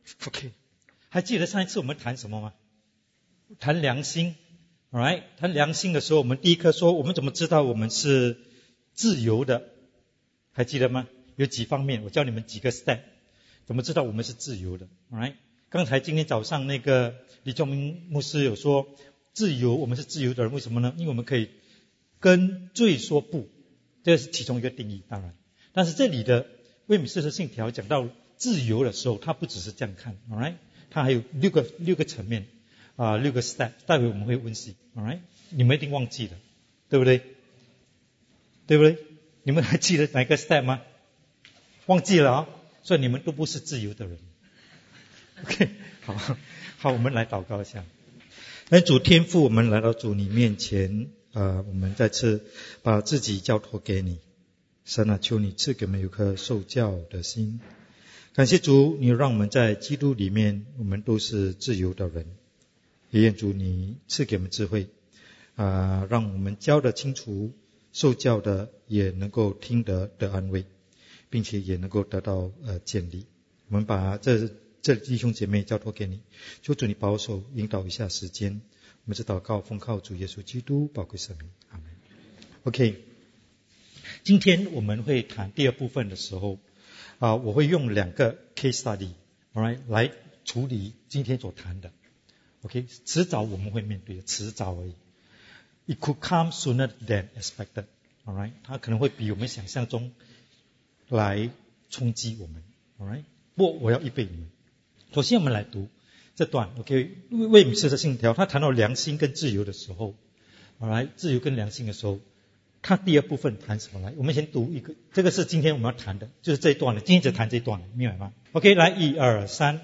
OK， 还记得上一次我们谈什么吗？谈良心。Alright， 谈良心的时候，我们第一课说我们怎么知道我们是自由的，还记得吗？有几方面，我教你们几个 step， 怎么知道我们是自由的。Alright， 刚才今天早上那个李宗明牧师有说，自由，我们是自由的人，为什么呢？因为我们可以跟罪说不，这是其中一个定义，当然。但是这里的威米斯特信条讲到自由的时候，它不只是这样看 ，alright， 它还有六个层面，6个 step， 待会我们会温习 ，alright， 你们一定忘记了，对不对？对不对？你们还记得哪个 step 吗？忘记了啊，所以你们都不是自由的人。OK， 好，我们来祷告一下。主天父，我们来到主你面前，我们再次把自己交托给你。神啊，求你赐给我们有颗受教的心。感谢主，你让我们在基督里面，我们都是自由的人。也愿主你赐给我们智慧，让我们教得清楚，受教的也能够听得安慰，并且也能够得到建立。我们把这弟兄姐妹交托给你，求主你保守引导一下时间。我们是祷告奉靠主耶稣基督宝贵圣名，阿们。 OK， 今天我们会谈第二部分的时候，我会用2个 case study， alright， 来处理今天所谈的。OK， 迟早我们会面对的，迟早而已。It could come sooner than expected， alright， 它可能会比我们想象中来冲击我们， alright。 不过我要预备你们。首先我们来读这段 OK， 威米斯特信条，他谈到良心跟自由的时候， alright， 自由跟良心的时候，他第二部分谈什么？来，我们先读一个，这个是今天我们要谈的，就是这一段的，今天只谈这一段，明白吗？ OK， 来1、2、3。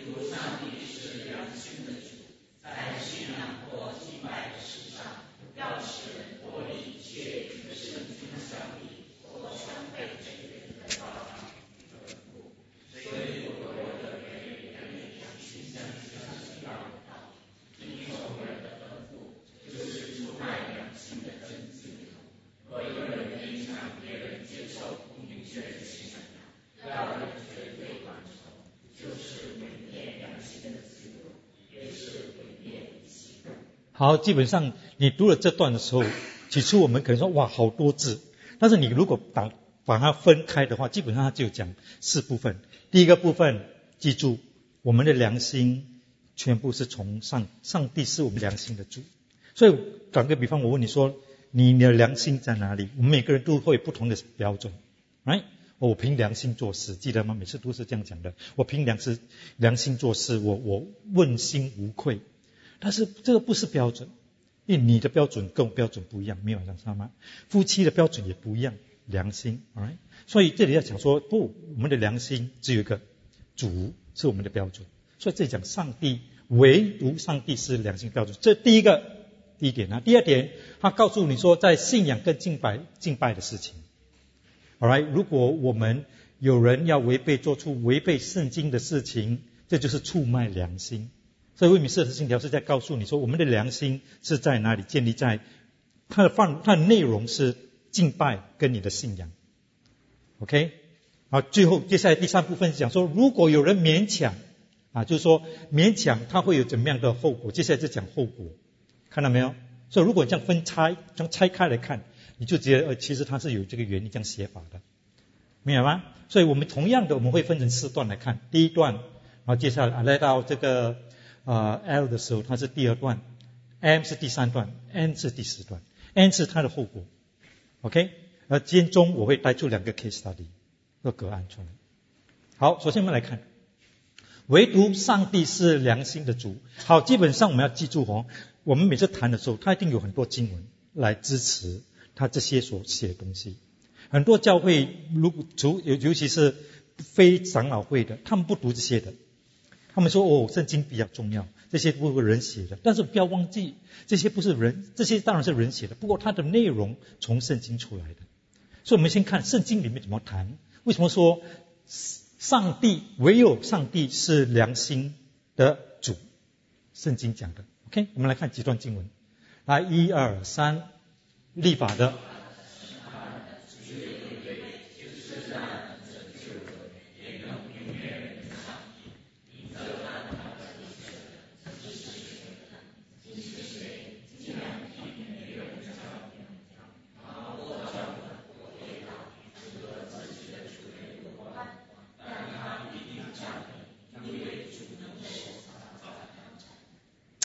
好，基本上你读了这段的时候，起初我们可能说哇好多字，但是你如果把它分开的话，基本上它就讲4部分。第一个部分，记住我们的良心全部是从上帝是我们良心的主。所以打个比方，我问你说你的良心在哪里？我们每个人都会有不同的标准， right？ 我凭良心做事，记得吗？每次都是这样讲的，我凭良心做事，我问心无愧。但是这个不是标准，因为你的标准跟我标准不一样，没有知道吗？夫妻的标准也不一样，良心 alright？ 所以这里要讲说不，我们的良心只有一个主是我们的标准。所以这里讲上帝，唯独上帝是良心标准，这第一点啊。第二点，他告诉你说在信仰跟敬拜的事情 alright， 如果我们有人要做出违背圣经的事情，这就是出卖良心。所以威米斯特信条是在告诉你说，我们的良心是在哪里建立在它的内容是敬拜跟你的信仰 OK。 好，接下来第3部分是讲说，如果有人勉强就是说勉强它会有怎么样的后果，接下来就讲后果，看到没有？所以如果这样拆开来看，你就觉得其实它是有这个原理这样写法的，明白吗？所以我们同样的我们会分成4段来看，第一段，然后接下来到这个L 的时候，它是第2段， M 是第3段， N 是第4段， N 是它的后果 OK。 而今天中我会带出2个 case study 个个案出来。好，首先我们来看唯独上帝是良心的主。好，基本上我们要记住我们每次谈的时候，他一定有很多经文来支持他这些所写的东西。很多教会尤其是非长老会的，他们不读这些的，他们说圣经比较重要，这些不是人写的。但是不要忘记，这些不是人，这些当然是人写的，不过它的内容从圣经出来的。所以我们先看圣经里面怎么谈，为什么说唯有上帝是良心的主，圣经讲的 OK。 我们来看几段经文，来1、2、3。立法的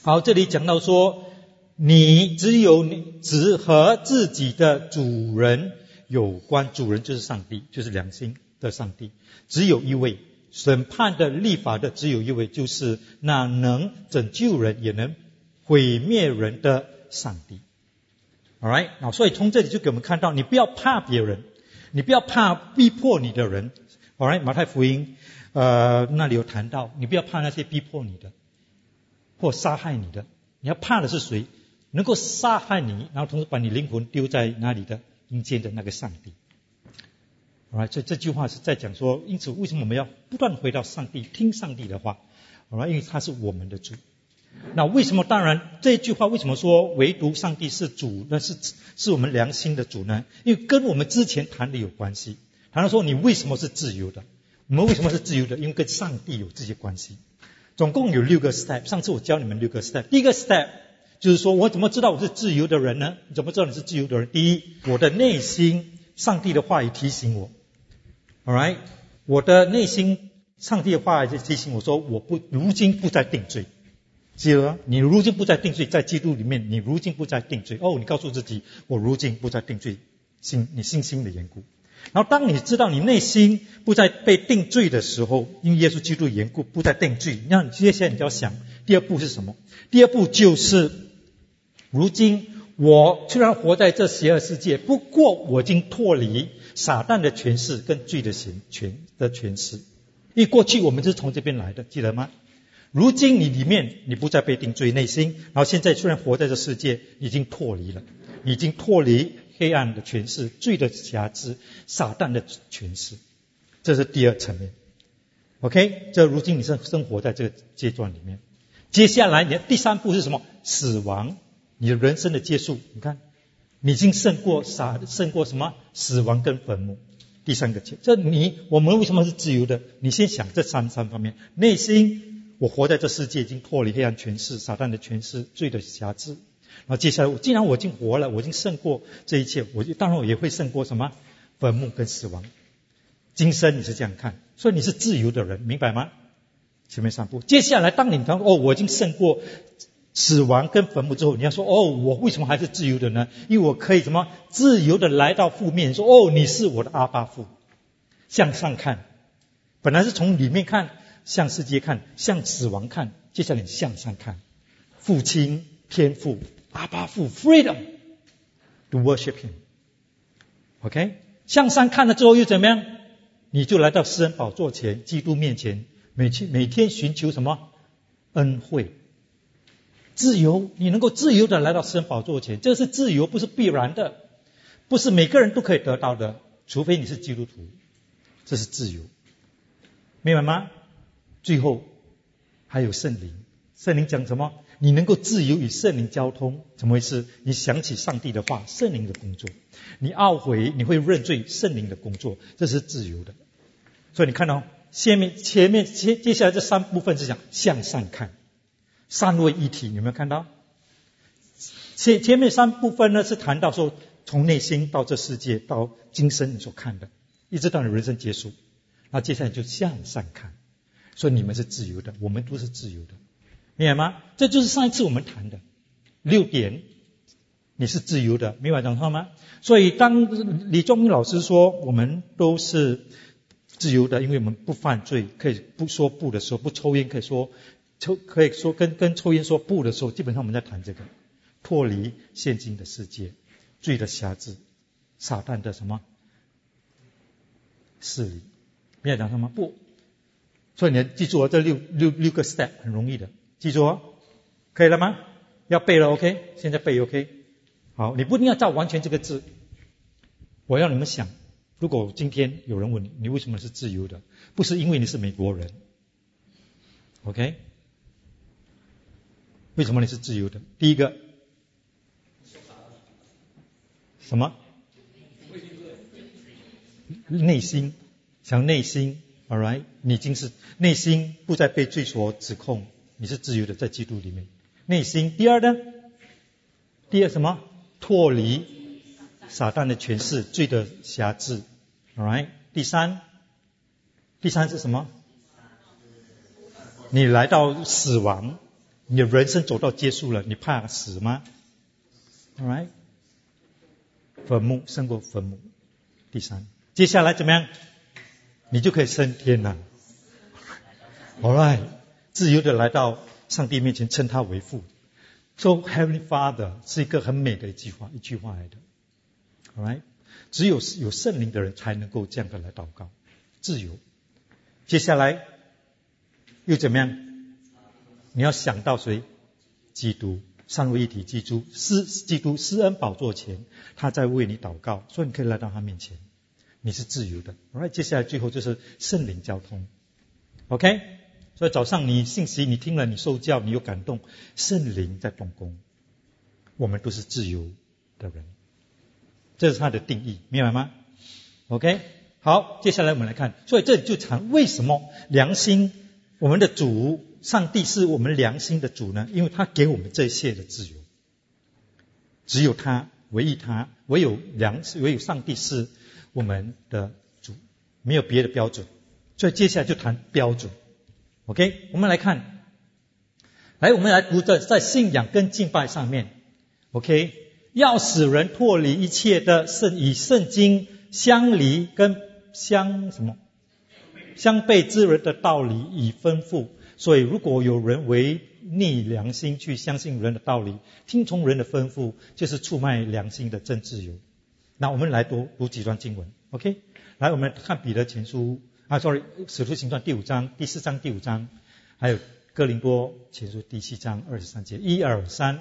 好，这里讲到说，你只和自己的主人有关，主人就是上帝，就是良心的上帝，只有一位，审判的立法的只有一位，就是那能拯救人也能毁灭人的上帝。Alright， 所以从这里就给我们看到，你不要怕别人，你不要怕逼迫你的人。Alright， 马太福音那里有谈到，你不要怕那些逼迫你的或杀害你的，你要怕的是谁？能够杀害你，然后同时把你灵魂丢在哪里的阴间的那个上帝。Alright， 所以这句话是在讲说，因此为什么我们要不断回到上帝，听上帝的话。Alright， 因为他是我们的主。那为什么？当然这句话为什么说唯独上帝是主，那是我们良心的主呢？因为跟我们之前谈的有关系。谈到说你为什么是自由的，我们为什么是自由的？因为跟上帝有这些关系。总共有6个 step， 上次我教你们6个 step。第一个 step 就是说，我怎么知道我是自由的人呢？你怎么知道你是自由的人？第一，我的内心上帝的话语提醒我。Alright， 我的内心上帝的话语提醒我说，如今不再定罪。记得，你如今不再定罪，在基督里面，你如今不再定罪。你告诉自己，我如今不再定罪，你信心的缘故。然后当你知道你内心不再被定罪的时候，因为耶稣基督的缘故不再定罪，那接下来你就要想，第二步是什么？第二步就是，如今我虽然活在这邪恶世界，不过我已经脱离撒旦的权势跟罪的权势。因为过去我们是从这边来的，记得吗？如今你里面你不再被定罪内心，然后现在虽然活在这世界，已经脱离了，你已经脱离黑暗的权势、罪的辖制、撒旦的权势，这是第二层面。OK， 这如今你是生活在这个阶段里面。接下来你的第三步是什么？死亡，你的人生的结束。你看，你已经胜过什么？死亡跟坟墓。第三个，我们为什么是自由的？你先想这三方面：内心。我活在这世界已经脱离黑暗权势、撒旦的权势、罪的辖制。然后接下来，既然我已经活了，我已经胜过这一切，当然我也会胜过什么？坟墓跟死亡。今生你是这样看，所以你是自由的人，明白吗？前面3步。接下来当你看我已经胜过死亡跟坟墓之后，你要说我为什么还是自由的呢？因为我可以什么？自由的来到父面，说你是我的阿爸父。向上看，本来是从里面看，向世界看，向死亡看，接下来你向上看，父亲、天父、阿爸父 freedom to worship him。 OK， 向上看了之后又怎么样？你就来到施恩宝座前，基督面前，每天寻求什么？恩惠。自由，你能够自由的来到施恩宝座前，这是自由，不是必然的，不是每个人都可以得到的，除非你是基督徒，这是自由，明白吗？最后还有圣灵，圣灵讲什么？你能够自由与圣灵交通，怎么回事？你想起上帝的话，圣灵的工作，你懊悔，你会认罪，圣灵的工作，这是自由的。所以你看到接下来这3部分是讲向上看，三位一体，有没有看到？前面3部分呢是谈到说，从内心到这世界，到今生你所看的，一直到你人生结束。那接下来就向上看，所以你们是自由的，我们都是自由的，明白吗？这就是上一次我们谈的6点，你是自由的，明白讲话吗？所以当李宗明老师说我们都是自由的，因为我们不犯罪，可以不说不的时候，不抽烟可以说跟抽烟说不的时候，基本上我们在谈这个脱离现今的世界，罪的辖制，撒旦的什么势力，明白讲什么？不，所以你要记住这六个 step 很容易的，记住可以了吗？要背了 OK， 现在背 OK。 好，你不一定要照完全这个字，我要你们想，如果今天有人问你为什么是自由的，不是因为你是美国人 OK， 为什么你是自由的？第一个什么？内心，想内心 Alright， 你已经是内心不再被罪所指控，你是自由的，在基督里面内心。第二呢？第二什么？脱离撒旦的权势，罪的辖制 Alright。 第三是什么？你来到死亡， 你的人生走到结束了，你怕死吗？ Alright， 坟墓胜过坟墓。第三，接下来怎么样？你就可以升天了。Alright， 自由的来到上帝面前，称他为父。So Heavenly Father 是一个很美的一句话来的。Alright， 只有有圣灵的人才能够这样的来祷告，自由。接下来又怎么样？你要想到谁？基督，三位一体基督施恩宝座前，他在为你祷告，所以你可以来到他面前，你是自由的。Alright， 接下来最后就是圣灵交通。OK， 所以早上你信息你听了，你受教，你有感动，圣灵在动工，我们都是自由的人，这是他的定义，明白吗？ OK， 好，接下来我们来看，所以这里就谈为什么良心，我们的主上帝是我们良心的主呢？因为他给我们这些的自由，只有他，唯有上帝是我们的主，没有别的标准。所以接下来就谈标准。 OK， 我们来看，我们来读在信仰跟敬拜上面。 OK， 要使人脱离一切的以圣经相离跟相悖之人的道理以吩咐。所以如果有人违逆良心去相信人的道理，听从人的吩咐，就是出卖良心的真自由。那我们来读几段经文。 OK， 来我们看彼得前书使徒行传第4章第5章，还有哥林多前书第7章23节，1、2、3。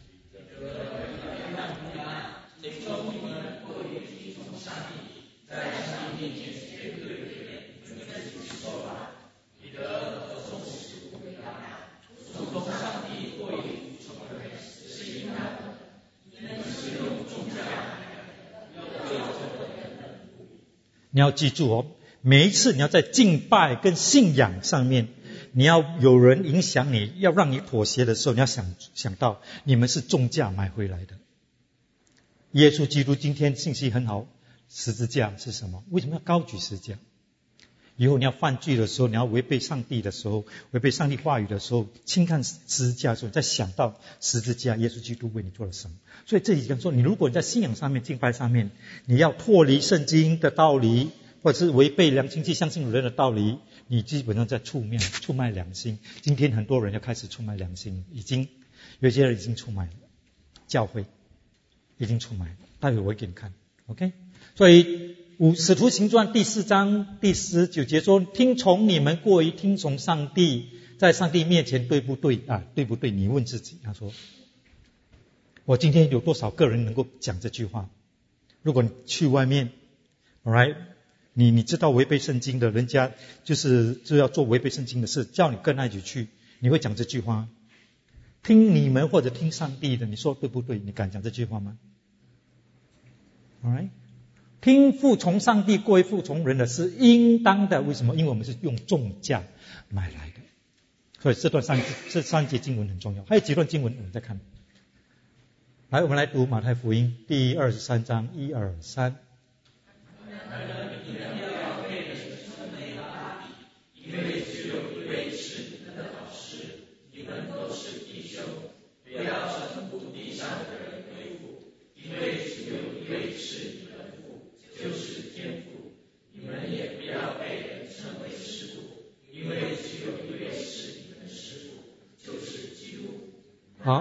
你要记住哦，每一次你要在敬拜跟信仰上面，你要有人影响你，要让你妥协的时候，你要想到你们是重价买回来的。耶稣基督今天信息很好，十字架是什么？为什么要高举十字架？以后你要犯罪的时候，你要违背上帝的时候，违背上帝话语的时候，轻看十字架的时候，你再想到十字架，耶稣基督为你做了什么。所以这里讲说，你如果你在信仰上面、敬拜上面，你要脱离圣经的道理，或者是违背良心去相信人的道理，你基本上在出卖良心。今天很多人要开始出卖良心，有些人已经出卖了，教会已经出卖了，待会我会给你看。 OK， 所以使徒行传第4章第19节说，听从你们过于听从上帝，在上帝面前对不对啊？对不对？你问自己。他说，我今天有多少个人能够讲这句话？如果你去外面 alright， 你知道违背圣经的，人家就要做违背圣经的事，叫你跟他一起去，你会讲这句话？听你们或者听上帝的，你说对不对？你敢讲这句话吗？ alright，听服从上帝过于服从人的是应当的。为什么？因为我们是用重价买来的。所以这三节经文很重要。还有几段经文我们再看。来，我们来读马太福音第23章1、2、3。好，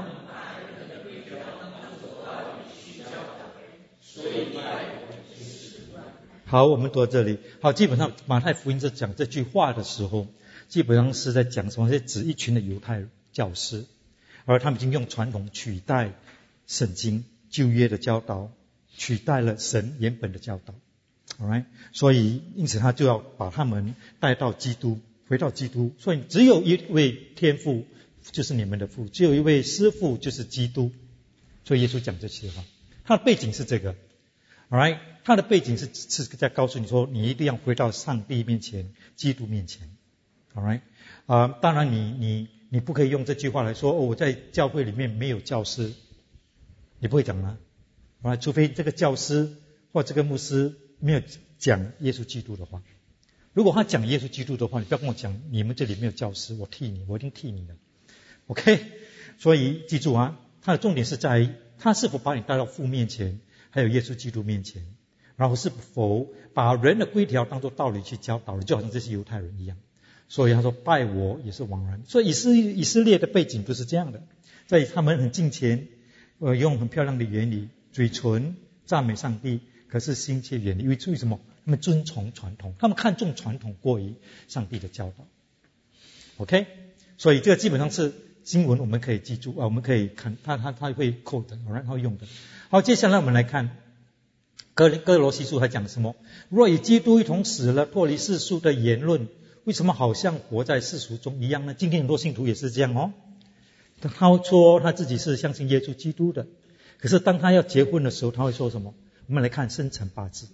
好，我们读到这里。好，基本上马太福音在讲这句话的时候，基本上是在讲什么？是指一群的犹太教师，而他们已经用传统取代圣经旧约的教导，取代了神原本的教导。Alright， 所以因此他就要把他们带到基督，回到基督。所以只有一位天父，就是你们的父，只有一位师父，就是基督。所以耶稣讲这些话，他的背景是这个。Alright， 他的背景是在告诉你说，你一定要回到上帝面前，基督面前。Alright， 当然你不可以用这句话来说，我在教会里面没有教师，你不会讲吗？除非这个教师或这个牧师没有讲耶稣基督的话。如果他讲耶稣基督的话，你不要跟我讲你们这里没有教师，我一定替你的。 OK， 所以记住啊，它的重点是在于他是否把你带到父面前，还有耶稣基督面前，然后是否把人的规条当作道理去教导，就好像这些犹太人一样。所以他说拜我也是枉然。所以以色列的背景不是这样的，在他们很敬虔，用很漂亮的言语，嘴唇赞美上帝，可是心却远离。因为什么？他们遵从传统，他们看重传统过于上帝的教导。OK， 所以这个基本上是经文，我们可以记住我们可以看他会 quote 的，然后用的。好，接下来我们来看哥罗西书还讲什么？若与基督一同死了，脱离世俗的言论，为什么好像活在世俗中一样呢？今天很多信徒也是这样哦。他说他自己是相信耶稣基督的，可是当他要结婚的时候，他会说什么？我们来看生辰八字：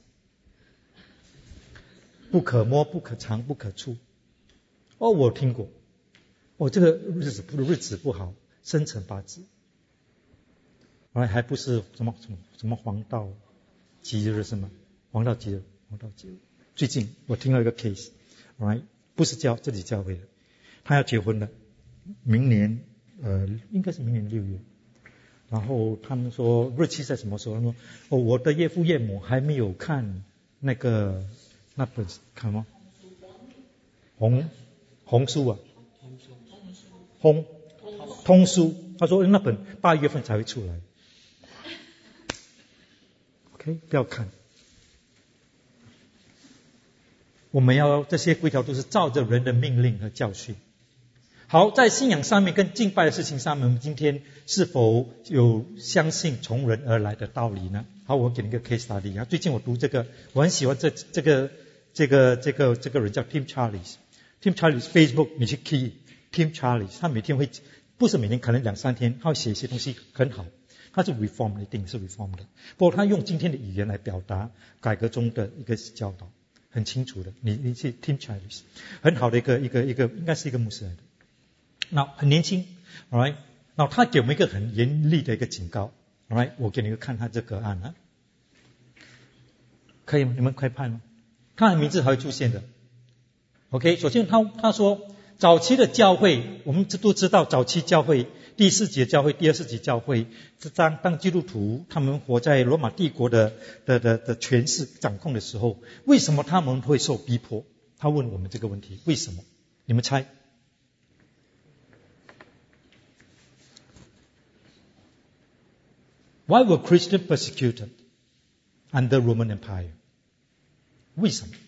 不可摸，不可藏，不可触。我听过。这个日子不好，生辰八字，还不是什么黄道吉日是吗？黄道吉日。最近我听了一个 case， 不是这里教会的，他要结婚了，明年应该是明年6月。然后他们说日期在什么时候？他说我的岳父岳母还没有看那本看吗？红书啊，通书。他说那本8月份才会出来。OK， 不要看。我们要这些规条都是照着人的命令和教训。好，在信仰上面跟敬拜的事情上面，我们今天是否有相信从人而来的道理呢？好，我给你一个 case study 啊。最近我读这个，我很喜欢这个人叫 Tim Challies。Tim Challies Facebook 你去 key Tim Challies， 他每天会，不是每天，可能2-3天，他会写一些东西很好。他是 reform 的，一定是 reform 的。不过他用今天的语言来表达改革中的一个教导，很清楚的。你去 Tim Challies， 很好的一个应该是一个牧师来的。那很年轻 ，alright， 那他给我们一个很严厉的一个警告 ，alright， 我给你看他这个案啊，可以吗？你们快拍吗？他的名字还会出现的。OK， 首先他说，早期的教会，我们都知道，早期教会第4节教会、第2世纪教会，当基督徒他们活在罗马帝国的权势掌控的时候，为什么他们会受逼迫？他问我们这个问题，为什么？你们猜？Why were Christians persecuted under Roman Empire? 为什么？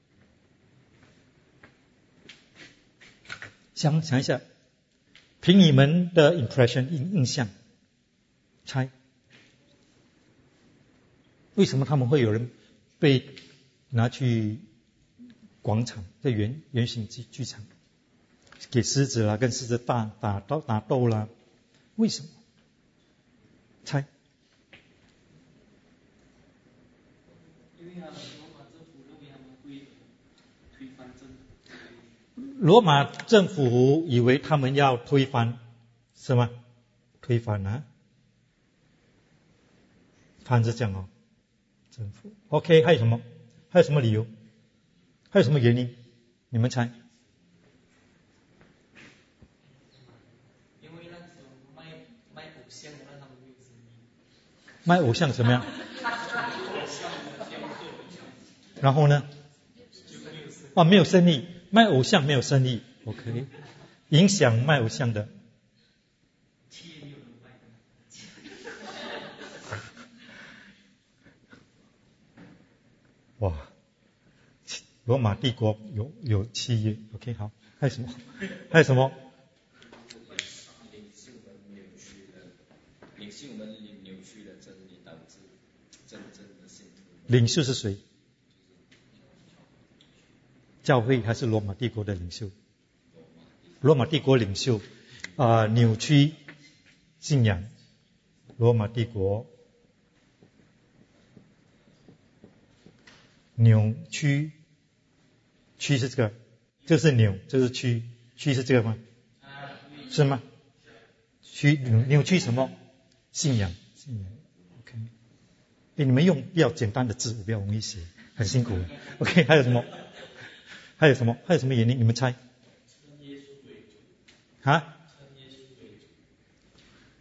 想一下，凭你们的 impression 印象，猜为什么他们会有人被拿去广场，在圆形剧场给狮子啦，跟狮子打斗啦？为什么？猜？罗马政府以为他们要推翻，是吗？推翻啊？反着讲政府 OK， 还有什么？还有什么理由？还有什么原因？你们猜？ 因为那时候卖偶像的让他们没有生意。 卖偶像怎么样？然后呢？没有生意。卖偶像没有生意 ，OK， 影响卖偶像的。哇，罗马帝国有契约 ，OK， 好，还有什么？还有什么？领袖们扭曲了真理，导致真正的信徒。领袖是谁？教会还是罗马帝国的领袖？罗马帝国领袖扭曲信仰，罗马帝国扭曲，曲是这个，这是扭，这是曲，曲是这个吗？是吗？扭曲什么？信仰 ，OK。你们用比较简单的字，不要容易写，很辛苦。OK， 还有什么？还有什么原因？你们猜？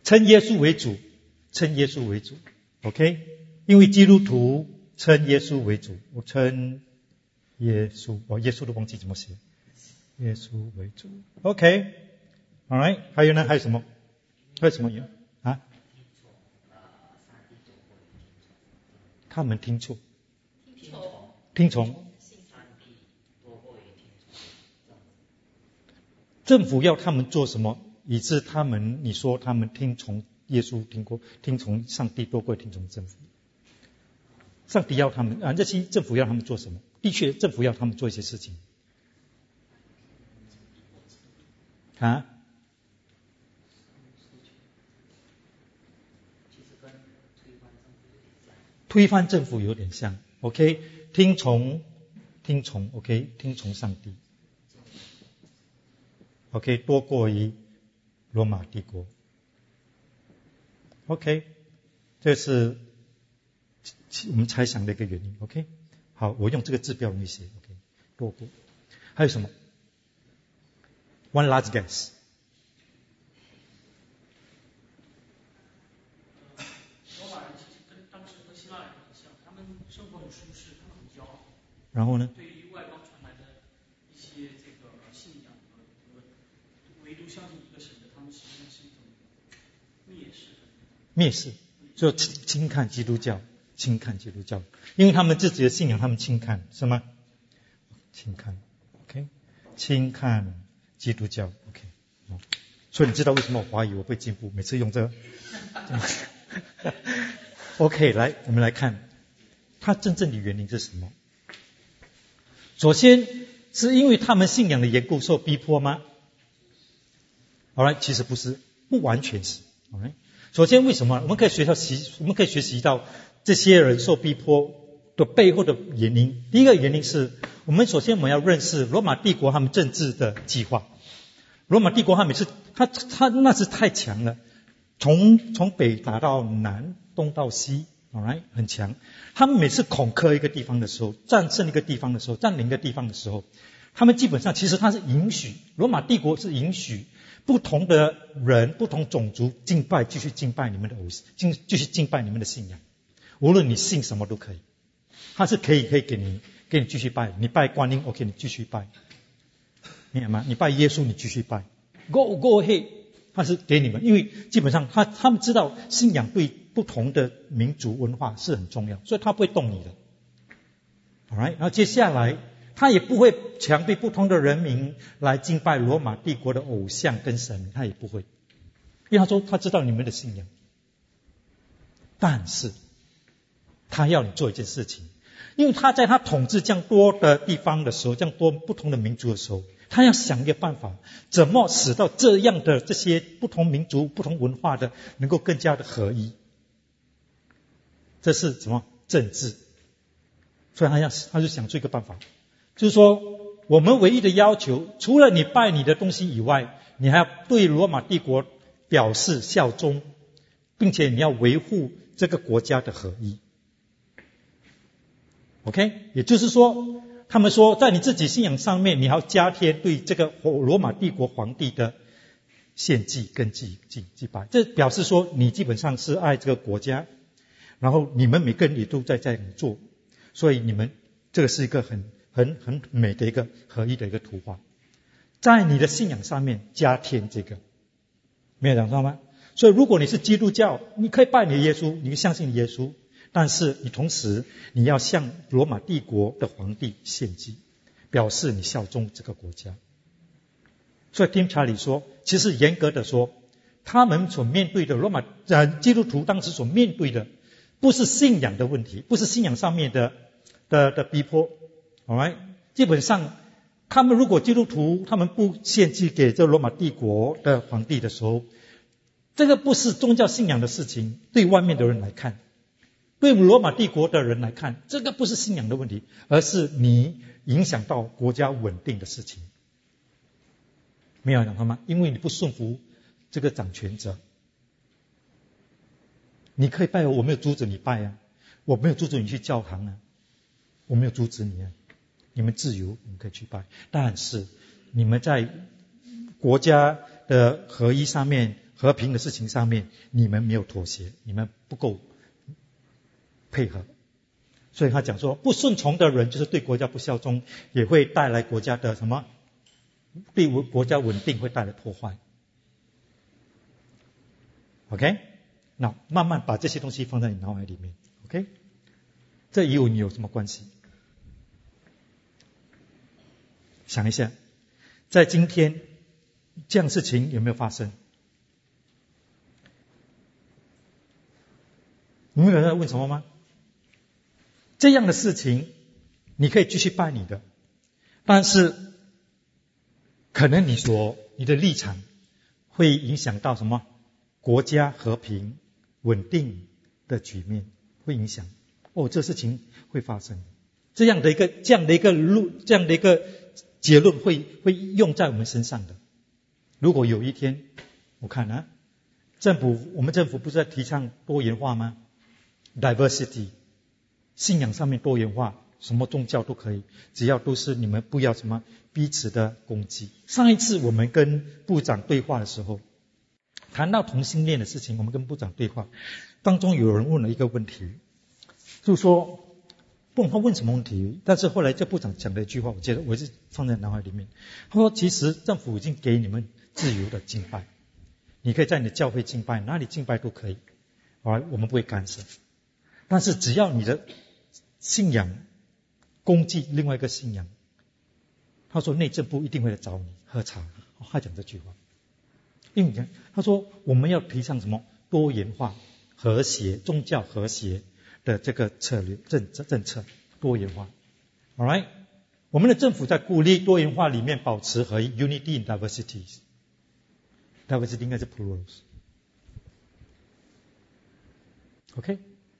称耶稣为主，称耶稣为主 ，OK？ 因为基督徒称耶稣为主，我称耶稣，耶稣都忘记怎么写，耶稣为主 ，OK？All right？ 还有呢？还有什么？还有什么啊？他们听错，听从。政府要他们做什么，以致你说他们听从耶稣，听从上帝多过听从政府。上帝要他们这些政府要他们做什么？的确，政府要他们做一些事情啊。推翻政府有点像 ，OK？ 听从 ，OK？ 听从上帝。OK， 多过于罗马帝国。OK， 这是我们猜想的一个原因。OK， 好，我用这个字标容易写。OK， 多过。还有什么 ？One last guess。 罗马人其实跟当时和希腊人很像，他们生活很舒适，他们很骄傲。 然后呢？ 对于外邦传来的一些这个信仰唯独相信一个神的，他们实际上是一种蔑视， 就轻看基督教，轻看基督教，因为他们自己的信仰，他们轻看，是吗？轻看 ，OK， 轻看基督教 ，OK， 所以你知道为什么我怀疑我会进步，每次用这个，OK， 来，我们来看，它真正的原因是什么？首先是因为他们信仰的缘故受逼迫吗？ Alright， 其实不是，不完全是。Alright， 首先为什么？我们可以学习到这些人受逼迫的背后的原因。第一个原因是我们首先我们要认识罗马帝国他们政治的计划。罗马帝国他那是太强了，从北打到南，东到西 ，Alright， 很强。他们每次恐吓一个地方的时候，战胜一个地方的时候，占领一个地方的时候，他们基本上其实他是允许，罗马帝国是允许不同的人、不同种族继续敬拜你们的偶像，继续敬拜你们的信仰。无论你信什么都可以，他是可以给你继续拜。你拜观音 ，OK， 你继续拜，明白吗？你拜耶稣，你继续拜 ，Go ahead， 他是给你们，因为基本上他们知道信仰对不同的民族文化是很重要，所以他不会动你的。Alright， 然后接下来他也不会强迫不同的人民来敬拜罗马帝国的偶像跟神，他也不会，因为他说他知道你们的信仰，但是他要你做一件事情，因为他在他统治这样多的地方的时候，这样多不同的民族的时候，他要想一个办法，怎么使到这样的这些不同民族、不同文化的能够更加的合一。这是什么？政治。所以他就想出一个办法，就是说我们唯一的要求，除了你拜你的东西以外，你还要对罗马帝国表示效忠，并且你要维护这个国家的合一。OK， 也就是说，他们说在你自己信仰上面，你还要加添对这个罗马帝国皇帝的献祭跟祭拜，这表示说你基本上是爱这个国家，然后你们每个人也都在这样做，所以你们这个是一个很美的一个合一的一个图画，在你的信仰上面加添这个，没有讲错吗？所以如果你是基督教，你可以拜你的耶稣，你相信耶稣，但是你同时你要向罗马帝国的皇帝献祭，表示你效忠这个国家。所以Tim Challies说，其实严格的说，他们所面对的基督徒当时所面对的不是信仰的问题，不是信仰上面的逼迫。Alright， 基本上他们如果基督徒他们不献祭给这罗马帝国的皇帝的时候，这个不是宗教信仰的事情，对外面的人来看，对罗马帝国的人来看，这个不是信仰的问题，而是你影响到国家稳定的事情。没有讲他吗？因为你不顺服这个掌权者。你可以拜我没有阻止你拜啊，我没有阻止你去教堂啊，我没有阻止你啊，你们自由，你们可以去拜，但是你们在国家的合一上面和平的事情上面，你们没有妥协，你们不够配合。所以他讲说，不顺从的人就是对国家不效忠，也会带来国家的什么？对国家稳定会带来破坏。OK， 那慢慢把这些东西放在你脑海里面。OK， 这与你有什么关系？想一下，在今天这样的事情有没有发生？你们有人在问什么吗？这样的事情你可以继续办理的，但是可能你的立场会影响到什么？国家和平稳定的局面会影响。这事情会发生。这样的一个结论会用在我们身上的。如果有一天，我看啊，我们政府不是在提倡多元化吗？ Diversity， 信仰上面多元化，什么宗教都可以，只要都是你们不要什么彼此的攻击。上一次我们跟部长对话的时候，谈到同性恋的事情，我们跟部长对话当中，有人问了一个问题，就是说不懂他问什么问题，但是后来这部长讲了一句话，我觉得我是放在脑海里面。他说其实政府已经给你们自由的敬拜，你可以在你的教会敬拜，哪里敬拜都可以，我们不会干涉。但是只要你的信仰攻击另外一个信仰，他说内政部一定会来找你喝茶。他讲这句话，因为他说我们要提倡什么多元化、和谐、宗教和谐的这个策略政策，多元化。All right， 我们的政府在鼓励多元化里面保持合一 ，unity in diversity。diversity 应该是 plurals。OK，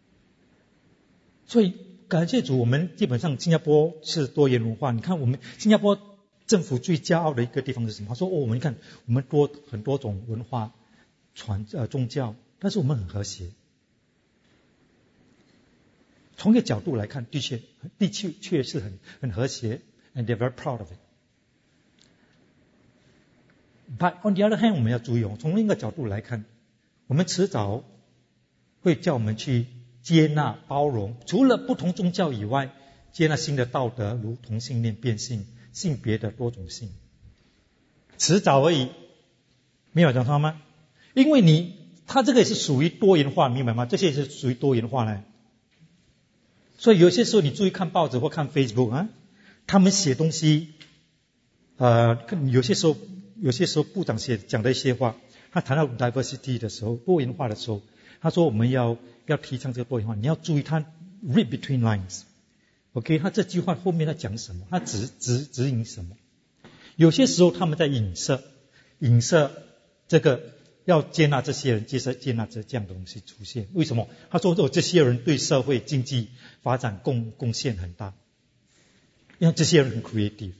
所以感谢主，我们基本上新加坡是多元文化。你看我们新加坡政府最骄傲的一个地方是什么？他说我们看我们很多种文化宗教，但是我们很和谐。从一个角度来看，的确是很和谐 ，and they're very proud of it。But on the other hand， 我们要注意从另一个角度来看，我们迟早会叫我们去接纳、包容，除了不同宗教以外，接纳新的道德，如同性恋、变性、性别的多种性，迟早而已。没有讲错吗？因为他这个也是属于多元化，明白吗？这些也是属于多元化呢。所以有些时候你注意看报纸或看 Facebook 啊，他们写东西，有些时候部长讲的一些话，他谈到 diversity 的时候，多元化的时候，他说我们要提倡这个多元化，你要注意他 read between lines。OK， 他这句话后面他讲什么？他指引什么？有些时候他们在影射这个要接纳这些人，接纳这样的东西出现。为什么？他说这些人对社会经济发展贡献很大，因为这些人很 creative，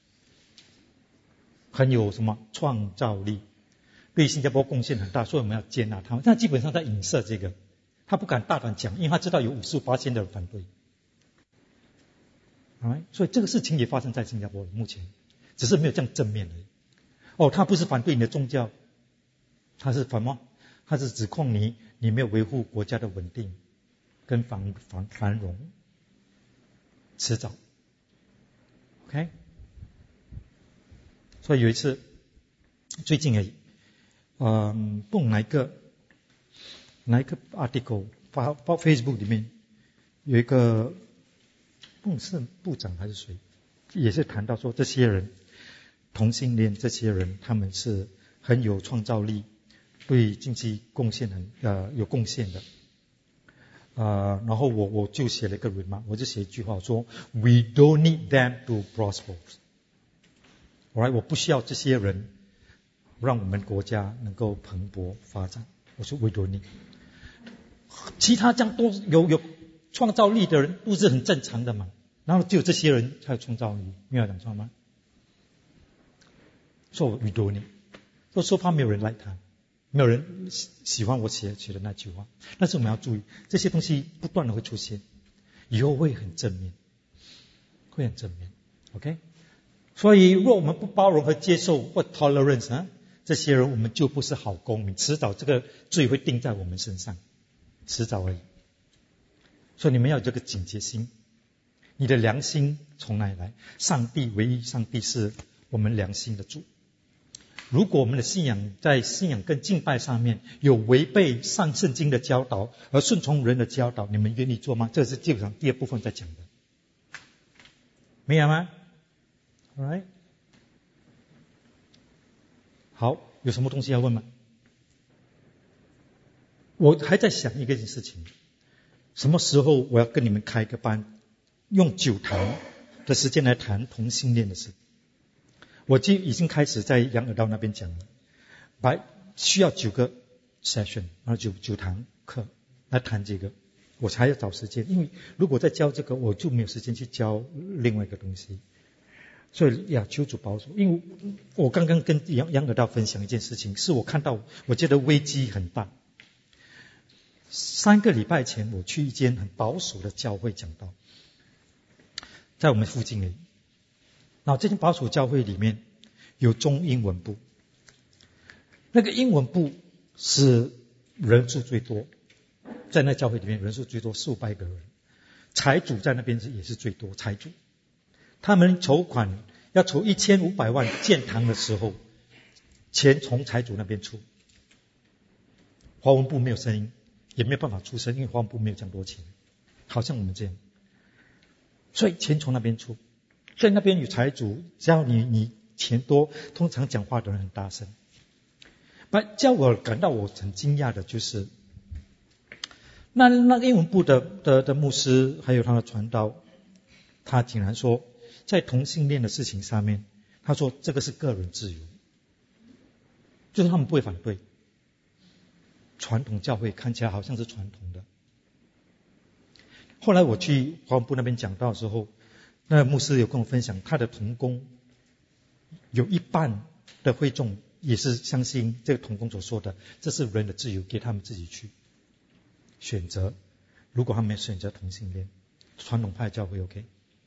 很有什么创造力，对新加坡贡献很大，所以我们要接纳他们。但基本上在影射这个，他不敢大胆讲，因为他知道有 55% 的人反对。所以这个事情也发生在新加坡目前，只是没有这样正面而已。他不是反对你的宗教，他是什么？他是指控你没有维护国家的稳定跟繁荣，迟早。OK， 所以有一次，最近而已，不懂哪一个 article 发 Facebook 里面有一个，不懂是部长还是谁，也是谈到说这些人同性恋，这些人他们是很有创造力，对经济贡献有贡献的。然后我就写了一个 remark， 我就写一句话说 We don't need them to prosper。 Alright， 我不需要这些人让我们国家能够蓬勃发展。我说 We don't need。 其他这样多有创造力的人都是很正常的嘛，然后只有这些人才有创造力，没有讲错吗？说 We don't need， 说怕没有人来他，没有人喜欢我写的那句话。但是我们要注意，这些东西不断的会出现，以后会很正面，会很正面。OK， 所以若我们不包容和接受或 tolerance 这些人我们就不是好公民，迟早这个罪会定在我们身上，迟早而已。所以你们要有这个警觉心。你的良心从哪里来？上帝唯一，上帝是我们良心的主。如果我们的信仰在信仰跟敬拜上面有违背上圣经的教导，而顺从人的教导，你们愿意做吗？这是基本上第二部分在讲的，明白吗？ Alright， 好，有什么东西要问吗？我还在想一个事情，什么时候我要跟你们开一个班，用9堂的时间来谈同性恋的事。我已经开始在杨尔道那边讲了，需要9个 session， 然后9堂课来谈这个，我才要找时间，因为如果再教这个，我就没有时间去教另外一个东西。所以要求主保守。因为我刚刚跟杨尔道分享一件事情，是我看到我觉得危机很大。3个礼拜前我去一间很保守的教会讲道，在我们附近而已。然后这间保守教会里面有中英文部，那个英文部是人数最多，在那教会里面人数最多，400-500个人。财主在那边也是最多，财主他们筹款要筹1500万建堂的时候，钱从财主那边出，华文部没有声音，也没有办法出声，因为华文部没有这样多钱，好像我们这样，所以钱从那边出。所以那边有财主，只要你钱多，通常讲话的人很大声。叫我感到我很惊讶的就是，那英文部的牧师还有他的传道，他竟然说，在同性恋的事情上面，他说这个是个人自由，就是他们不会反对。传统教会看起来好像是传统的。后来我去华文部那边讲道的时候，那牧师有跟我分享，他的同工有一半的会众也是相信这个同工所说的，这是人的自由，给他们自己去选择。如果他们选择同性恋，传统派教会 OK。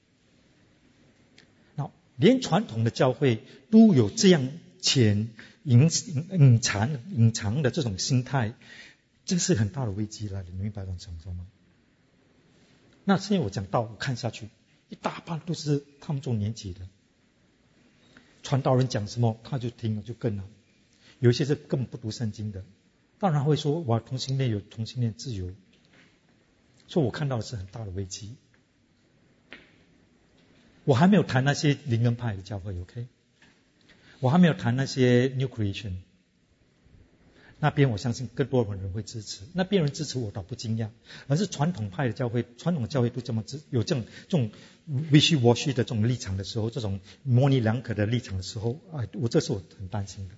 那连传统的教会都有这样隐藏的这种心态，这是很大的危机了，你明白我讲什么吗？那现在我讲到我看下去，一大半都是他们这种年纪的，传道人讲什么他就听了就跟了，有一些是根本不读圣经的，当然会说哇同性恋有同性恋自由，所以我看到的是很大的危机。我还没有谈那些灵恩派的教会 OK， 我还没有谈那些 New Creation， 那边我相信更多人会支持，那边人支持我倒不惊讶，而是传统派的教会，传统的教会都这么有这种 wishy-washy 的这种立场的时候，这种模棱两可的立场的时候，这是我很担心的。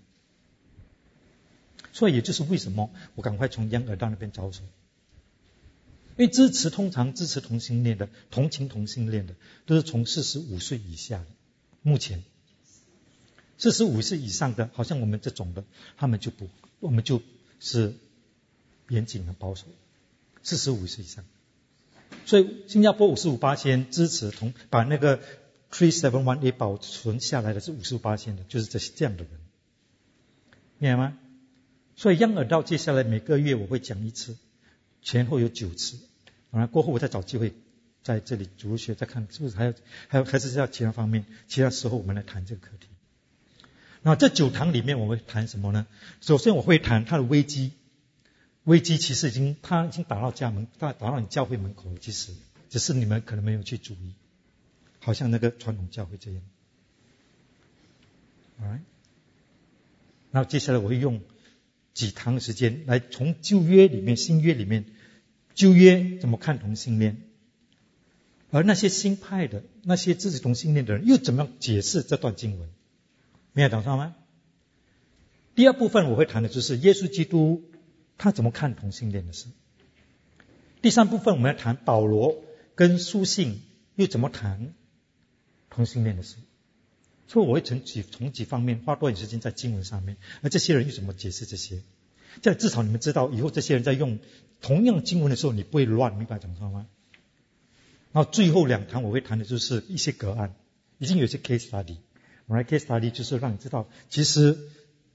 所以也就是为什么我赶快从杨尔道那边着手，因为通常支持同性恋的、同情同性恋的，都是从45岁以下的。目前45岁以上的，好像我们这种的，我们就是严谨和保守。45岁以上，所以新加坡55%支持把那个 3718 保存下来的是55%的，就是这样的人，明白吗？所以杨尔道接下来每个月我会讲1次，前后有9次，然后过后我再找机会在这里主日学再看是不是还是要其他方面，其他时候我们来谈这个课题。那这9堂里面我会谈什么呢？首先我会谈它的危机其实它已经打到家门，打到你教会门口了，其实只是你们可能没有去注意，好像那个传统教会这样。Alright， 然后接下来我会用几堂的时间来从旧约里面、新约里面，旧约怎么看同性恋，而那些新派的、那些支持同性恋的人又怎么样解释这段经文，明白懂吗？第二部分我会谈的就是耶稣基督他怎么看同性恋的事。第三部分我们要谈保罗跟书信又怎么谈同性恋的事。所以我会从几方面花多点时间在经文上面，而这些人又怎么解释这些，这样至少你们知道以后这些人在用同样经文的时候你不会乱，明白讲错吗？然后最后2堂我会谈的就是一些个案，已经有一些 case study， case study 就是让你知道其实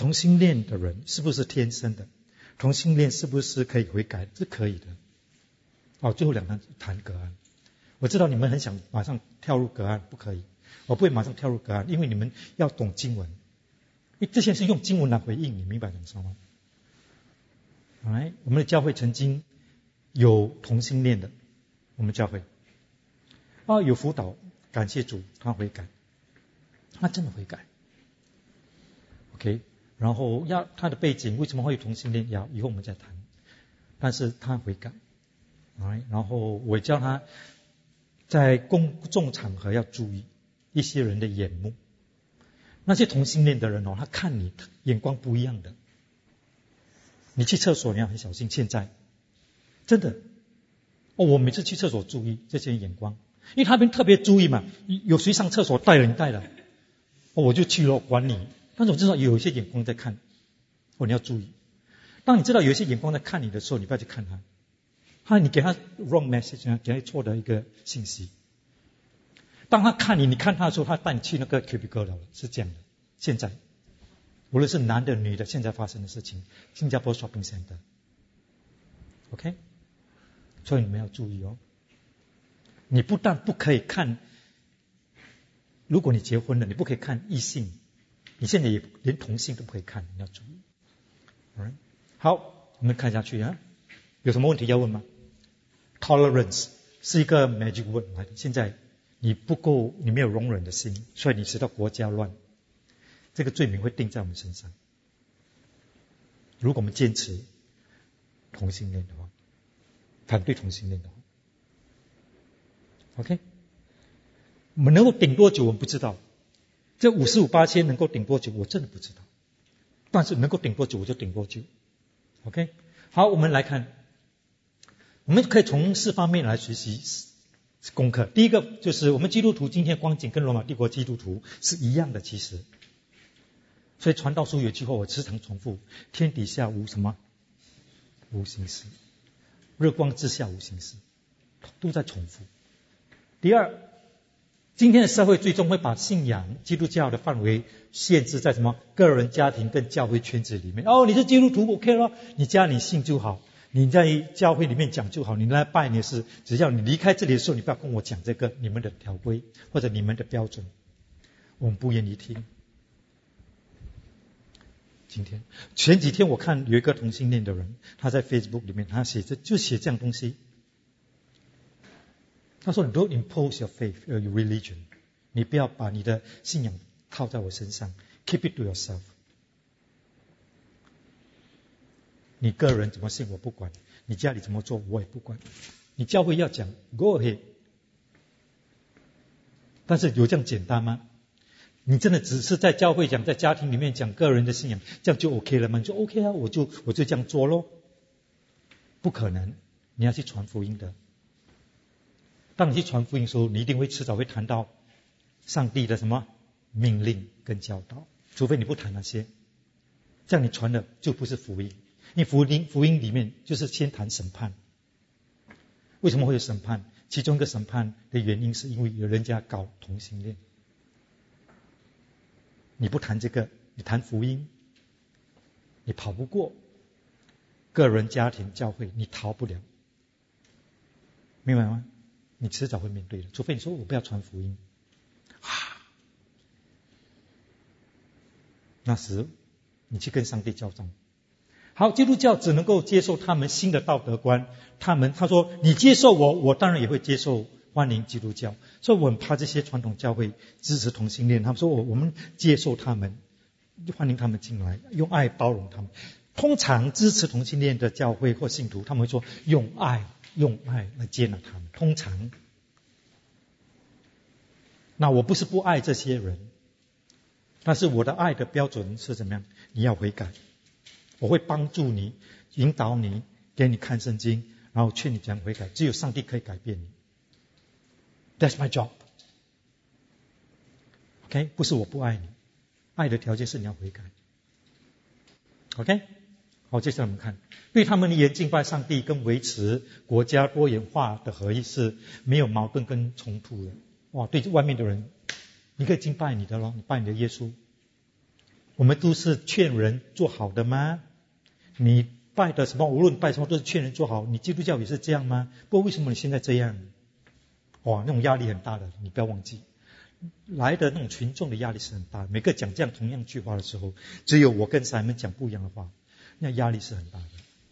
同性恋的人是不是天生的？同性恋是不是可以悔改？是可以的。最后2堂谈隔岸。我知道你们很想马上跳入隔岸，不可以。我不会马上跳入隔岸，因为你们要懂经文。因为这些是用经文来回应，你明白怎么说吗？我们的教会曾经有同性恋的，我们教会有辅导，感谢主，他悔改，他真的悔改。OK， 然后他的背景为什么会有同性恋？以后我们再谈。但是他悔改，然后我叫他在公众场合要注意一些人的眼目。那些同性恋的人他看你眼光不一样的。你去厕所你要很小心，现在真的我每次去厕所注意这些眼光，因为他们特别注意嘛，有谁上厕所带了你带了，我就去了管你。但是我知道有一些眼光在看，你要注意。当你知道有一些眼光在看你的时候，你不要去看他，你给他 wrong message， 给他错的一个信息。当他看你看他的时候，他带你去那个 cubicle 了，是这样的。现在无论是男的女的，现在发生的事情，新加坡 shopping center OK， 所以你们要注意你不但不可以看，如果你结婚了，你不可以看异性，你现在也连同性都不可以看，你要注意。好，我们看下去有什么问题要问吗？ Tolerance 是一个 magic word 来的。现在你不够，你没有容忍的心，所以你使到国家乱，这个罪名会定在我们身上。如果我们坚持同性恋的话，反对同性恋的话 OK， 我们能够顶多久我们不知道，这55,000能够顶多久我真的不知道，但是能够顶多久我就顶多久 OK。 好，我们来看，我们可以从4方面来学习功课。第一个就是我们基督徒今天光景跟罗马帝国基督徒是一样的，其实所以传道书有句话我时常重复，天底下无什么无形事，日光之下无形事，都在重复。第二，今天的社会最终会把信仰基督教的范围限制在什么个人家庭跟教会圈子里面。你是基督徒 OK 了，你家里信就好，你在教会里面讲就好，你来拜你的事，只要你离开这里的时候，你不要跟我讲这个你们的条规或者你们的标准，我们不愿意听。前几天我看有一个同性恋的人，他在 Facebook 里面他写这样东西，他说 Don't impose your faith or your religion， 你不要把你的信仰套在我身上， keep it to yourself。 你个人怎么信我不管，你家里怎么做我也不管，你教会要讲 go ahead， 但是有这样简单吗？你真的只是在教会讲，在家庭里面讲个人的信仰，这样就 OK 了吗？你就 OK 我就这样做咯。不可能，你要去传福音的。当你去传福音的时候，你一定会迟早会谈到上帝的什么命令跟教导，除非你不谈那些，这样你传的就不是福音。因为福音里面就是先谈审判。为什么会有审判？其中一个审判的原因是因为有人家搞同性恋。你不谈这个，你谈福音，你跑不过个人、家庭、教会，你逃不了，明白吗？你迟早会面对的，除非你说我不要传福音那时你去跟上帝交战。好，基督教只能够接受他们新的道德观，他说你接受我当然也会接受，欢迎基督教。所以我很怕这些传统教会支持同性恋，他们说我们接受他们，欢迎他们进来，用爱包容他们。通常支持同性恋的教会或信徒，他们会说用爱来接纳他们，通常。那我不是不爱这些人，但是我的爱的标准是怎么样？你要悔改，我会帮助你，引导你，给你看圣经，然后劝你讲悔改。只有上帝可以改变你。That's my job. OK， 不是我不爱你，爱的条件是你要悔改。OK， 好，接下来我们看，对他们而言，敬拜上帝跟维持国家多元化的合一是没有矛盾跟冲突的。哇，对外面的人，你可以敬拜你的咯，你拜你的耶稣。 我们都是劝人做好的吗？你拜的什么，无论拜什么都是劝人做好，你基督教也是这样吗？不过为什么你现在这样？哇，那种压力很大的，你不要忘记。来的那种群众的压力是很大，每个讲这样同样句话的时候，只有我跟 Simon 讲不一样的话，那压力是很大的。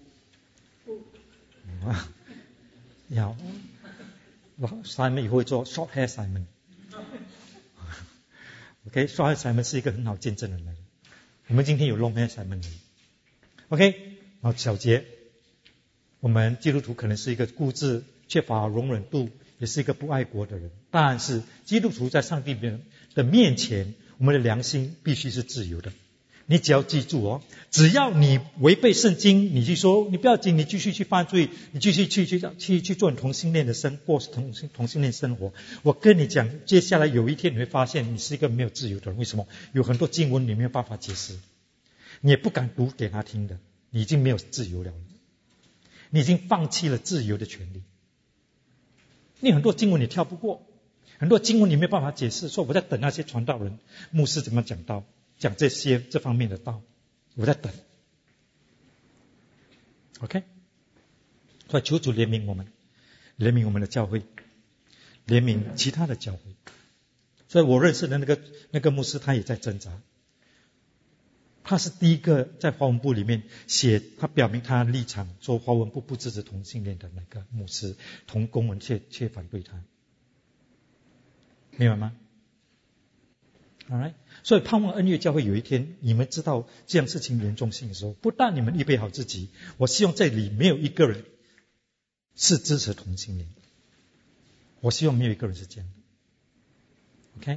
要 Simon 以后会做 short hair Simon。OK，short hair Simon 是一个很好见证人来的。我们今天有 long hair Simon。OK， 好，小节，我们基督徒可能是一个固执、缺乏容忍度，也是一个不爱国的人。但是基督徒在上帝的面前，我们的良心必须是自由的。你只要记住哦，只要你违背圣经，你去说你不要紧，你继续去犯罪，你继续去做同性恋的过同性恋生活。我跟你讲，接下来有一天你会发现你是一个没有自由的人。为什么？有很多经文你没有办法解释，你也不敢读给他听的，你已经没有自由了，你已经放弃了自由的权利。你很多经文你跳不过，很多经文你没有办法解释，说我在等那些传道人、牧师怎么讲这方面的道，我在等。OK， 所以求主怜悯我们，怜悯我们的教会，怜悯其他的教会。所以我认识的那个牧师，他也在挣扎。他是第一个在华文部里面写，他表明他的立场，说华文部不支持同性恋的那个牧师，同工们却反对他，明白吗？ Alright， 所以盼望恩乐教会有一天，你们知道这样事情严重性的时候，不但你们预备好自己，我希望这里没有一个人是支持同性恋，我希望没有一个人是这样的。OK，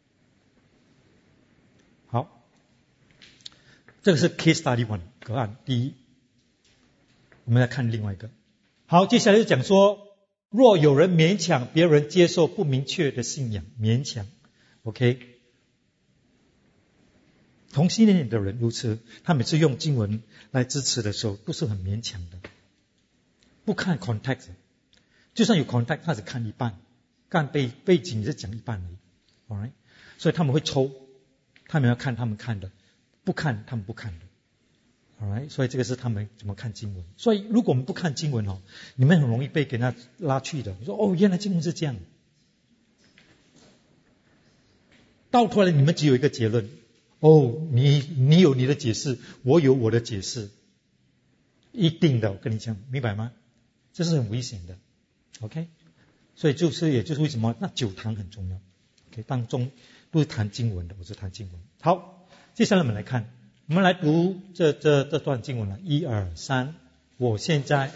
好，这个是 case study one 个案第一。我们来看另外一个。好，接下来就讲说，若有人勉强别人接受不明确的信仰，勉强 OK，同性恋的人如此，他每次用经文来支持的时候都是很勉强的，不看 context， 就算有 context 他只看一半，看背景是讲一半而已。 Alright， 所以他们会抽，他们要看他们看的，不看他们不看的。 Alright， 所以这个是他们怎么看经文。所以如果我们不看经文你们很容易被给他拉去的。你说原来经文是这样，到头来你们只有一个结论，你有你的解释，我有我的解释，一定的，我跟你讲，明白吗？这是很危险的。 OK， 所以也就是为什么那酒堂很重要。 OK， 当中都是谈经文的，我是谈经文。好，接下来我们来看，我们来读这段经文了，1、2、3。我现在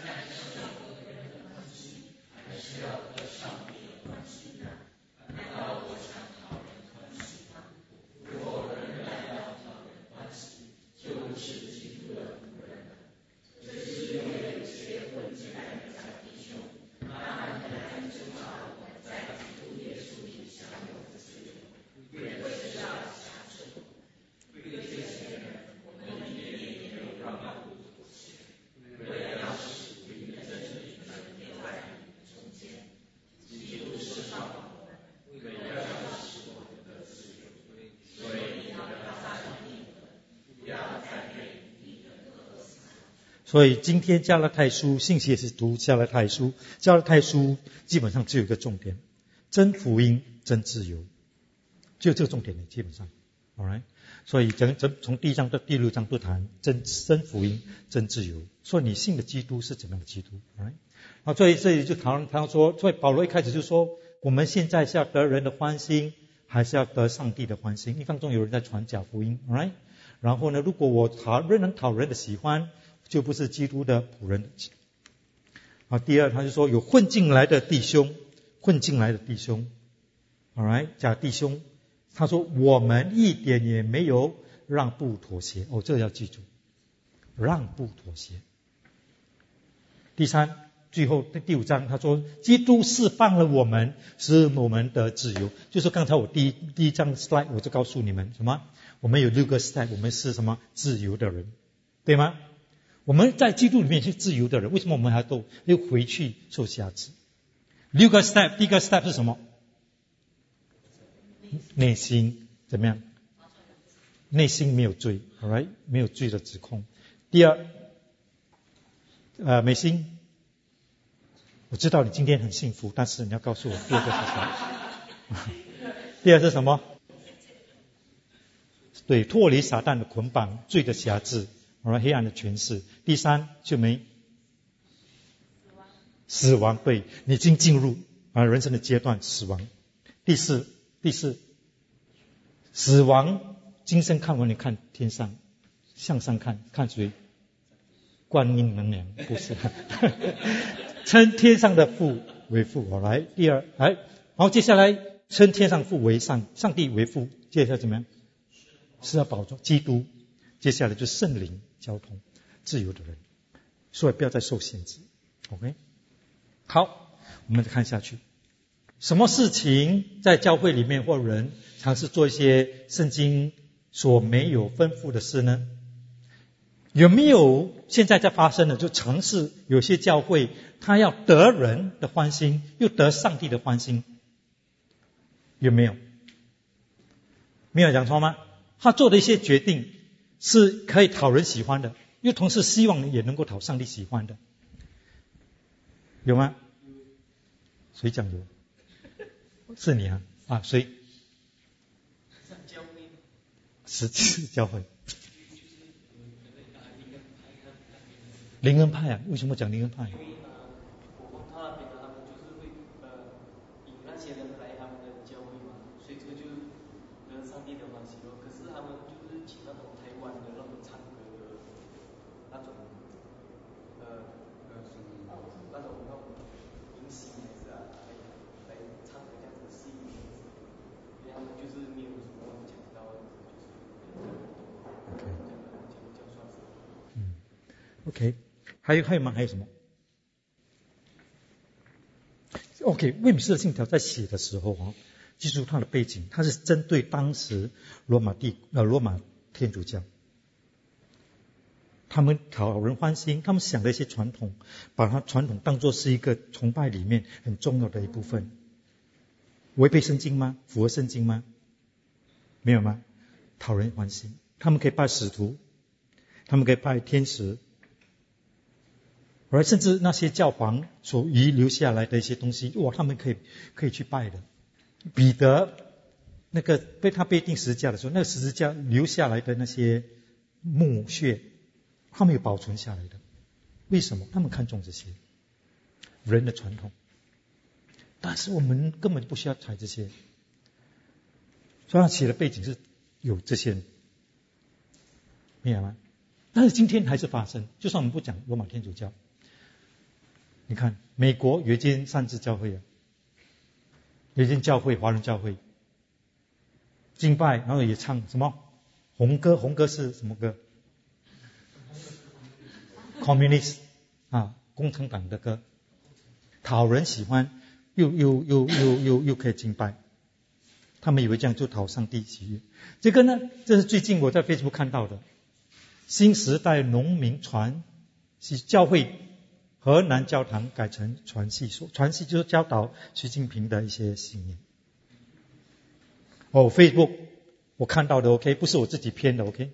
所以今天加拉太书信息也是读加拉太书，加拉太书基本上只有一个重点，真福音真自由，就这个重点的基本上 Alright， 所以从第1章到第6章都谈真福音真自由，说你信的基督是怎么样的基督 Alright， 所以这里就谈到说，所以保罗一开始就说，我们现在是要得人的欢心，还是要得上帝的欢心？一方中有人在传假福音 Alright， 然后呢，如果我仍能讨人的喜欢，就不是基督的仆人。第二，他就说有混进来的弟兄 Alright， 假弟兄，他说我们一点也没有让步妥协。这个要记住，让步妥协。第三，最后第5章他说基督释放了我们，使我们得自由。就是刚才我第一章 slide 我就告诉你们什么，我们有6个 step， 我们是什么自由的人，对吗？我们在基督里面是自由的人，为什么我们还又回去受辖制？6个 step， 第一个 step 是什么？内心怎么样？ 内心没有罪 ，alright， 没有罪的指控。第二，美心，我知道你今天很幸福，但是你要告诉我第二个是什么？第二是什么？对，脱离撒旦的捆绑，罪的辖制，黑暗的权势。第三就没死亡，对，你已经进入人生的阶段，死亡。第四，死亡，今生看完你看天上，向上看，看谁？观音能量，不是。称天上的父为父，来，第二，然后接下来称天上父为上帝为父，接下来怎么样？是要保重基督，接下来就是圣灵交通，自由的人，所以不要再受限制。OK， 好，我们再看下去。什么事情在教会里面或人尝试做一些圣经所没有吩咐的事呢？有没有现在在发生的？就尝试有些教会他要得人的欢心，又得上帝的欢心，有没有？没有讲错吗？他做的一些决定是可以讨人喜欢的，又同时希望也能够讨上帝喜欢的，有吗？谁讲有？是你啊？谁？实际教会。灵恩派啊？为什么讲灵恩派？OK， 还有吗？还有什么 ？OK， 威姆斯的信条在写的时候记住它的背景，它是针对当时罗马天主教，他们讨人欢心，他们想的一些传统，把它传统当作是一个崇拜里面很重要的一部分。违背圣经吗？符合圣经吗？没有吗？讨人欢心，他们可以拜使徒，他们可以拜天使。而甚至那些教皇所遗留下来的一些东西，他们可以去拜的。彼得那个他被钉十字架的时候，那个十字架留下来的那些墓穴，他们有保存下来的。为什么？他们看重这些人的传统，但是我们根本不需要采这些。所以他写的背景是有这些人，明白吗？但是今天还是发生，就算我们不讲罗马天主教。你看，美国有一间善知教会有一间教会，华人教会敬拜，然后也唱什么红歌？红歌是什么歌 ？Communist 共产党的歌，讨人喜欢，又可以敬拜。他们以为这样就讨上帝喜悦。这个呢，这是最近我在 Facebook 看到的，新时代农民传是教会。河南教堂改成传系所，传系就是教导习近平的一些信念。Facebook 我看到的 OK， 不是我自己编的 OK。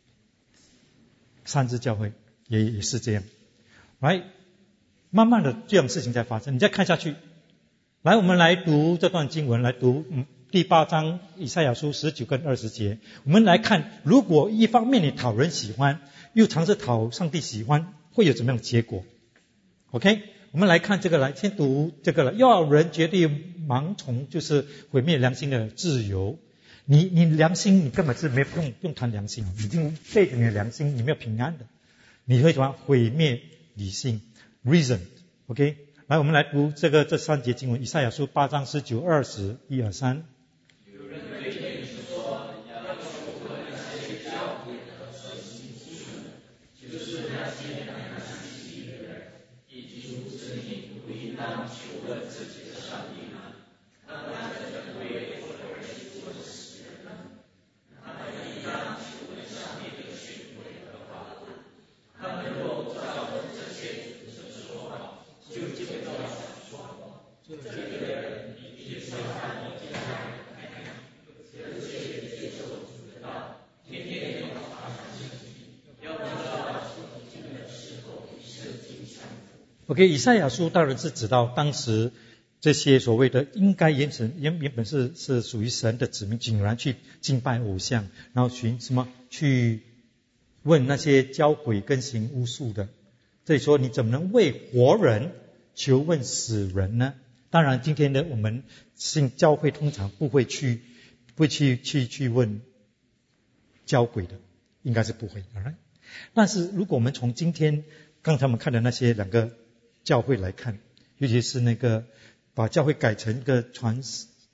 善知教会也是这样，来，慢慢的这样事情在发生。你再看下去，来，我们来读这段经文，来读第8章以赛亚书19跟20节。我们来看，如果一方面你讨人喜欢，又尝试讨上帝喜欢，会有怎么样的结果？OK， 我们来看这个，来先读这个了。要人绝对盲从，就是毁灭良心的自由。你良心，你根本是不用谈良心，已经背着你的良心，你没有平安的。你会什么？毁灭理性 ，reason。OK， 来，我们来读这3节经文，以赛亚书8章19、20、1、2、3。 OK， 以赛亚书当然是指到当时这些所谓的应该原本是属于神的子民，竟然去敬拜偶像，然后去问那些教鬼跟行巫术的。所以说你怎么能为活人求问死人呢？当然今天的我们信教会通常不会去问教鬼的，应该是不会。但是如果我们从今天刚才我们看的那些两个教会来看，尤其是那个把教会改成一个传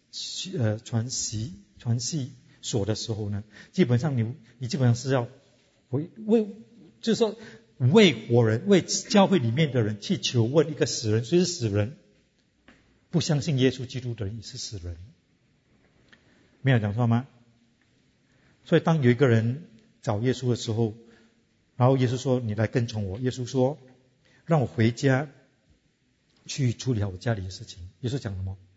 系所的时候呢，基本上你基本上是要就是说为活人，为教会里面的人去求问一个死人。谁是死人？不相信耶稣基督的人也是死人，没有讲错吗？所以当有一个人找耶稣的时候，然后耶稣说你来跟从我，耶稣说让我回家去处理好我家里的事情。耶稣讲什么？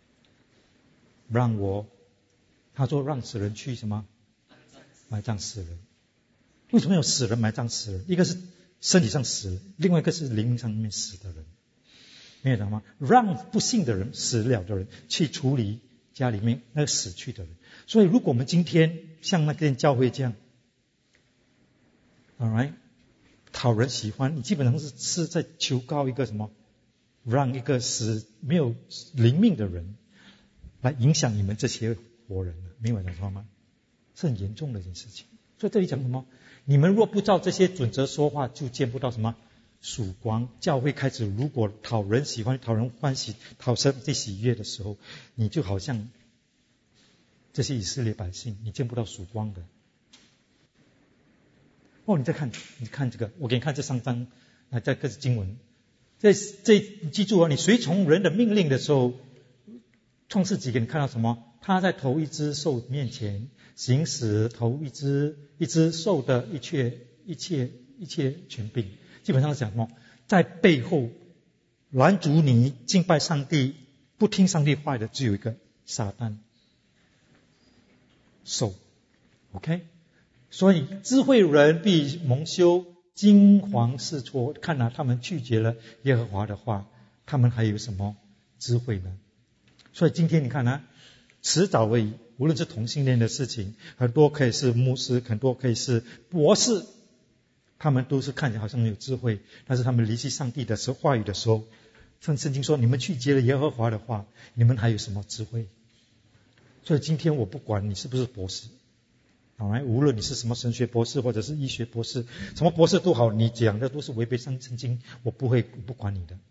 他说让死人去什么？埋葬死人。为什么有死人埋葬死人？一个是身体上死人，另外一个是灵上面死的人，没有讲吗？让不幸的人死了的人去处理家里面那个死去的人。所以如果我们今天像那间教会这样 alright 讨人喜欢，你基本上是在求告一个什么？让一个没有灵命的人来影响你们这些活人了，明白讲错吗？是很严重的一件事情。所以这里讲什么？你们若不照这些准则说话，就见不到什么曙光。教会开始如果讨人喜欢、讨人欢喜、讨神的喜悦的时候，你就好像这些以色列百姓，你见不到曙光的。你看这个，我给你看这3章这个经文。你记住你随从人的命令的时候，创世纪给你看到什么？他在头一只兽面前行使头一只兽的一切权柄。基本上是讲什么？在背后拦阻你敬拜上帝、不听上帝话的只有一个撒旦兽。 OK， 所以智慧人必蒙羞，惊惶失措。看他们拒绝了耶和华的话，他们还有什么智慧呢？所以今天你看迟早而已，无论是同性恋的事情，很多可以是牧师，很多可以是博士，他们都是看起来好像没有智慧，但是他们离弃上帝的时候，话语的时候，圣经说你们拒绝了耶和华的话，你们还有什么智慧？所以今天我不管你是不是博士，无论你是什么神学博士或者是医学博士，什么博士都好，你讲的都是违背圣经，我不管你的。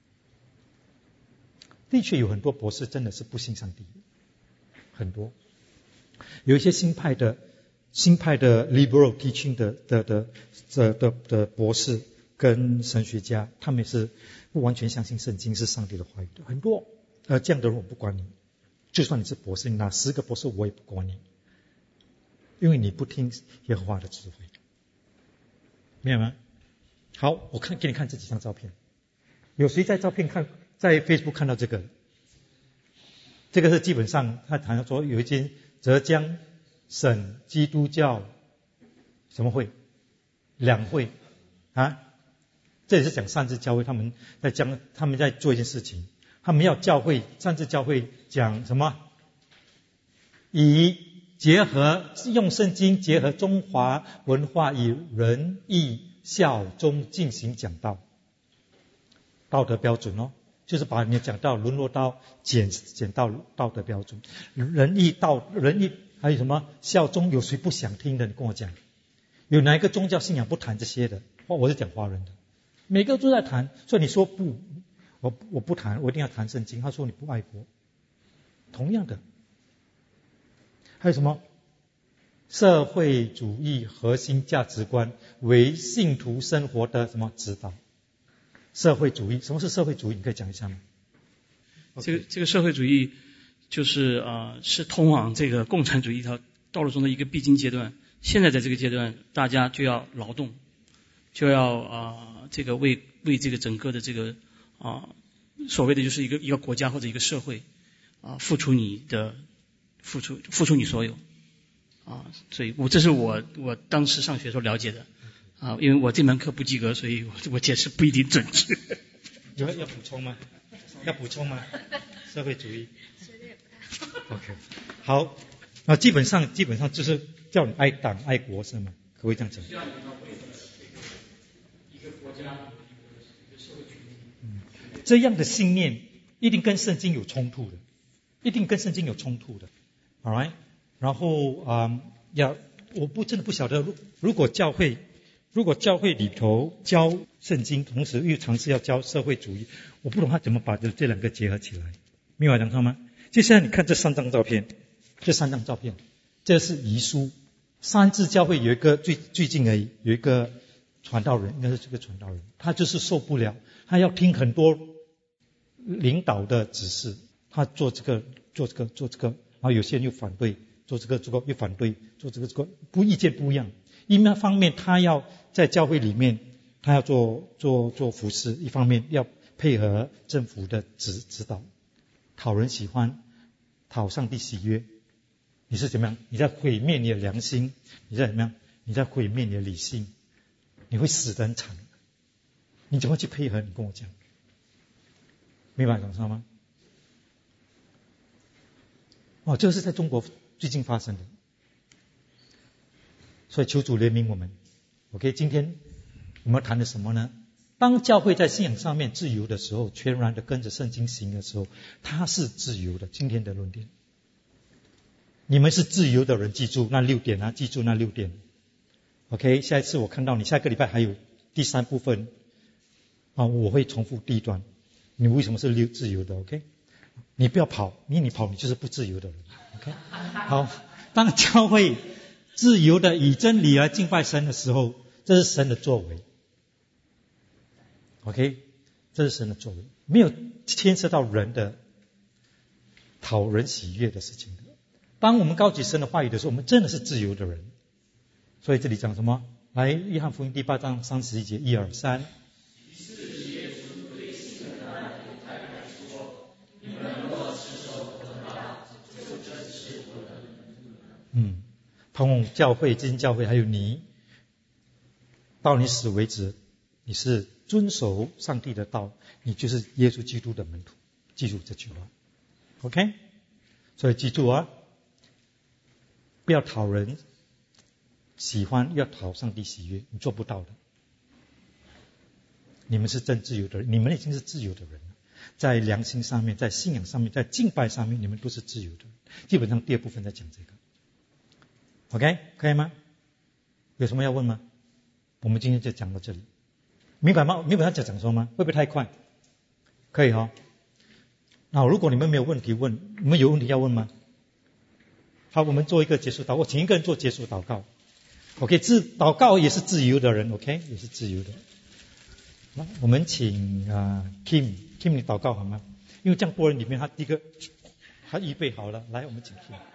的确有很多博士真的是不信上帝，很多有一些新派的 liberal teaching 的博士跟神学家，他们也是不完全相信圣经是上帝的话语的，很多。这样的人我不管你，就算你是博士，你拿10个博士我也不管你，因为你不听耶和华的智慧，明白吗？好，我给你看这几张照片。有谁在在 Facebook 看到这个？这个是基本上他谈到说有一间浙江省基督教什么会两会这也是讲善知教会，他们在做一件事情，他们要善知教会讲什么？用圣经结合中华文化，以仁义孝忠进行讲道德标准就是把你的讲道沦落到减到道德标准。仁义还有什么孝忠？有谁不想听的？你跟我讲，有哪一个宗教信仰不谈这些的？我是讲华人的，每个都在谈。所以你说不，我不谈，我一定要谈圣经。他说你不爱国。同样的，还有什么社会主义核心价值观为信徒生活的什么指导？社会主义，什么是社会主义？你可以讲一下吗？ 这个社会主义就是是通往这个共产主义一条道路中的一个必经阶段。现在在这个阶段，大家就要劳动，就要这个为这个整个的这个所谓的就是一个国家或者一个社会付出你所有所以这是我当时上学时候了解的因为我这门课不及格，所以我解释不一定准确。 要补充吗？要补充吗？社会主义。OK， 好，那基本上就是叫你爱党爱国是吗？可不可以这样讲？这样的信念一定跟圣经有冲突的，一定跟圣经有冲突的 ，all right？ 然后我真的不晓得，如果教会里头教圣经，同时又尝试要教社会主义，我不懂他怎么把这两个结合起来，明白讲吗？接下来你看这三张照片，这是遗书。三自教会有一个最近的有一个传道人，应该是这个传道人，他就是受不了，他要听很多领导的指示，他做这个，然后有些人又反对，做这个又反对，做这个意见不一样。一方面他要在教会里面，他要做服事，一方面要配合政府的指导，讨人喜欢，讨上帝喜悦。你是怎么样？你在毁灭你的良心，你在怎么样？你在毁灭你的理性，你会死得很惨。你怎么去配合？你跟我讲，明白讲吗？这个是在中国最近发生的，所以求主怜悯我们。OK， 今天我们谈的什么呢？当教会在信仰上面自由的时候，全然的跟着圣经行的时候，它是自由的。今天的论点，你们是自由的人，记住那6点啊，记住那6点。OK， 下一次我看到你，下个礼拜还有第3部分我会重复第1段。你为什么是自由的 ？OK， 你不要跑，因为你跑你就是不自由的人。OK， 好，当教会自由的以真理而敬拜神的时候，这是神的作为。OK， 这是神的作为，没有牵涉到人的讨人喜悦的事情的。当我们高举神的话语的时候，我们真的是自由的人。所以这里讲什么？来，约翰福音第8章31节，1、2、3。盼望教会、基督教会还有你，到你死为止，你是遵守上帝的道，你就是耶稣基督的门徒。记住这句话 ，OK？ 所以记住不要讨人喜欢，要讨上帝喜悦，你做不到的。你们是真自由的人，你们已经是自由的人了，在良心上面，在信仰上面，在敬拜上面，你们都是自由的。基本上第2部分在讲这个 ，OK？ 可以吗？有什么要问吗？我们今天就讲到这里，明白吗？明白他讲什么吗？会不会太快？可以那如果你们没有问题问，你们有问题要问吗？好，我们做一个结束祷告，请一个人做结束祷告。OK， 祷告也是自由的人 ，OK， 也是自由的。那我们请Kim 你祷告好吗？因为这样多人里面，他第一个他预备好了，来，我们请Kim。